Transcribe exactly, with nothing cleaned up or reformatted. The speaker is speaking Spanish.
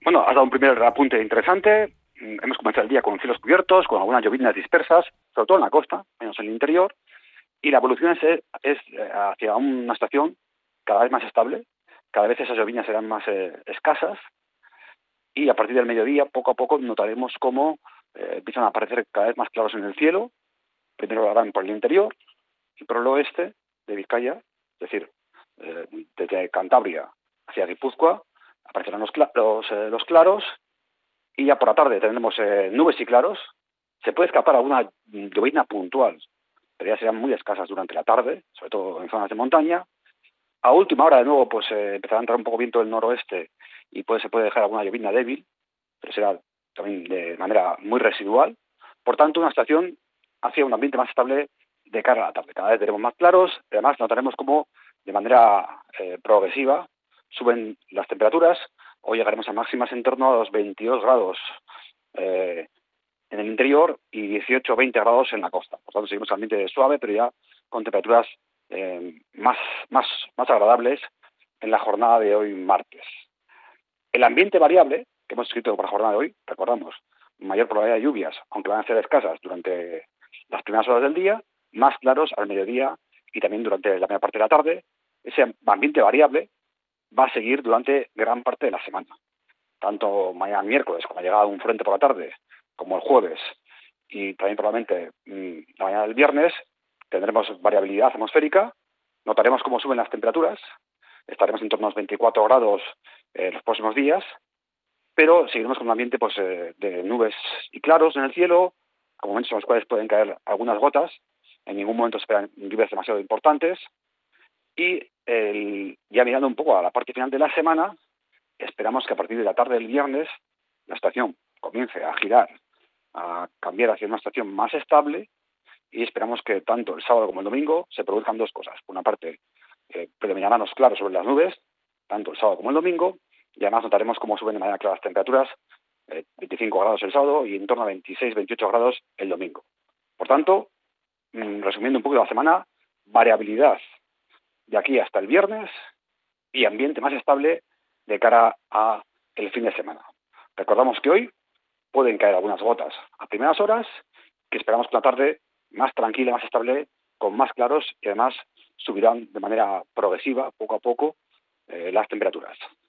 Bueno, has dado un primer apunte interesante. Mm, Hemos comenzado el día con cielos cubiertos, con algunas lloviznas dispersas, sobre todo en la costa, menos en el interior, y la evolución es, es eh, hacia una estación cada vez más estable. Cada vez esas lloviznas serán más eh, escasas, y a partir del mediodía, poco a poco, notaremos cómo eh, empiezan a aparecer cada vez más claros en el cielo. Primero lo harán por el interior y por el oeste de Vizcaya, es decir, eh, desde Cantabria hacia Guipúzcoa, aparecerán los, cla- los, eh, los claros, y ya por la tarde tendremos eh, nubes y claros. Se puede escapar alguna mm, llovizna puntual, pero ya serán muy escasas durante la tarde, sobre todo en zonas de montaña. A última hora, de nuevo, pues eh, empezará a entrar un poco viento del noroeste y pues, se puede dejar alguna llovizna débil, pero será también de manera muy residual. Por tanto, una estación hacia un ambiente más estable de cara a la tarde. Cada vez veremos más claros, y además notaremos cómo de manera eh, progresiva suben las temperaturas. Hoy llegaremos a máximas en torno a los veintidós grados eh, en el interior y dieciocho o veinte grados en la costa. Por tanto, seguimos en ambiente suave, pero ya con temperaturas eh, más, más, más agradables en la jornada de hoy martes. El ambiente variable que hemos escrito para la jornada de hoy, recordamos, mayor probabilidad de lluvias, aunque van a ser escasas durante las primeras horas del día, más claros al mediodía y también durante la media parte de la tarde. Ese ambiente variable va a seguir durante gran parte de la semana. Tanto mañana miércoles, con la llegada de un frente por la tarde, como el jueves, y también probablemente mmm, la mañana del viernes, tendremos variabilidad atmosférica, notaremos cómo suben las temperaturas, estaremos en torno a los veinticuatro grados eh, los próximos días, pero seguiremos con un ambiente pues, eh, de nubes y claros en el cielo, a momentos en los cuales pueden caer algunas gotas. En ningún momento se esperan lluvias demasiado importantes, y el, ya mirando un poco a la parte final de la semana, esperamos que a partir de la tarde del viernes la estación comience a girar, a cambiar hacia una estación más estable, y esperamos que tanto el sábado como el domingo se produzcan dos cosas. Por una parte, eh, predominarán los claros sobre las nubes, tanto el sábado como el domingo, y además notaremos cómo suben de manera clara las temperaturas, eh, veinticinco grados el sábado y en torno a veintiséis veintiocho grados el domingo. Por tanto, mmm, resumiendo un poco la semana, variabilidad de aquí hasta el viernes y ambiente más estable de cara a el fin de semana. Recordamos que hoy pueden caer algunas gotas a primeras horas, que esperamos que la tarde más tranquila, más estable, con más claros, y además subirán de manera progresiva, poco a poco, eh, las temperaturas.